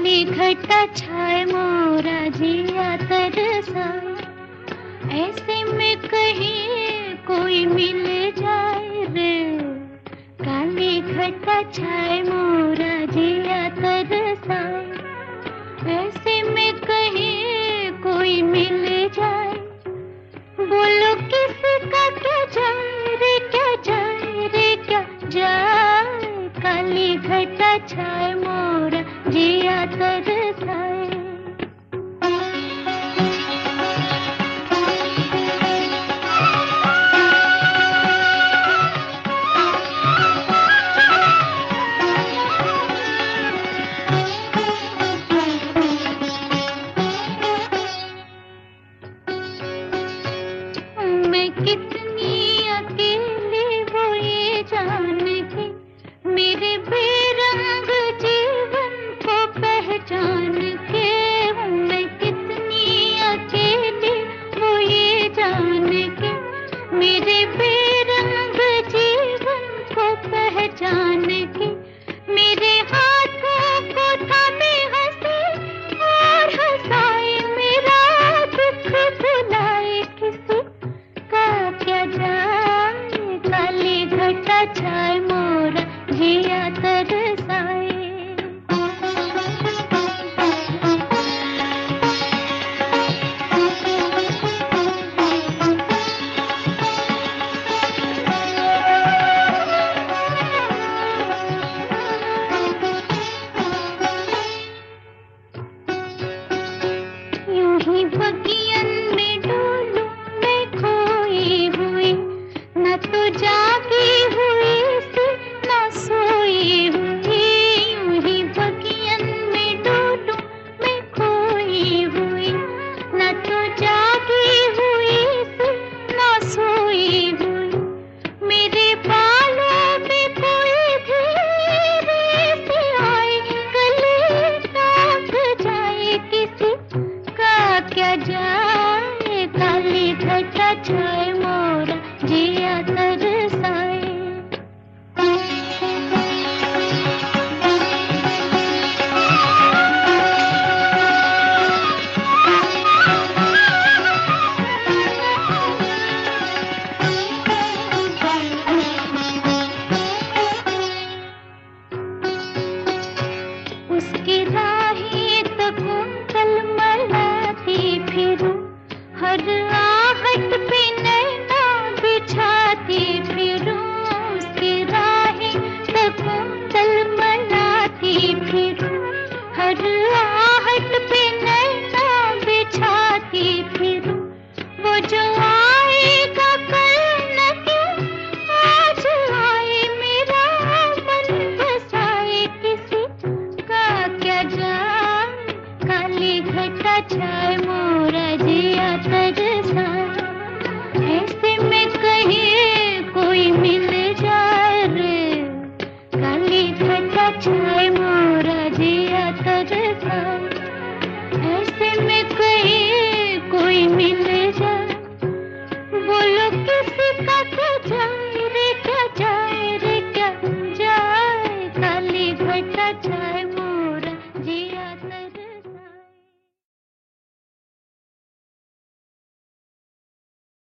काली घटा छाए मोरा जिया तरसाए, ऐसे में कहीं कोई मिल जाए रे। काली घटा छाए मोरा जिया तरसाए, ऐसे में कहीं कोई मिल जाए। बोलो किसका क्या जाए रे, क्या जाए रे, क्या जाए। काली घटा छाए मोरा जिया तरसाए। मैं कितनी अकेली वो ये जान के, मेरे बेरंग जीवन को पहचान के। मैं कितनी अकेली वो ये जान के, मेरे बेरंग जीवन को पहचान के। मेरे हाथों को थामे हंसे और हंसाए, मेरा दुख भुलाए किसी का क्या जाए। काली घटा छाए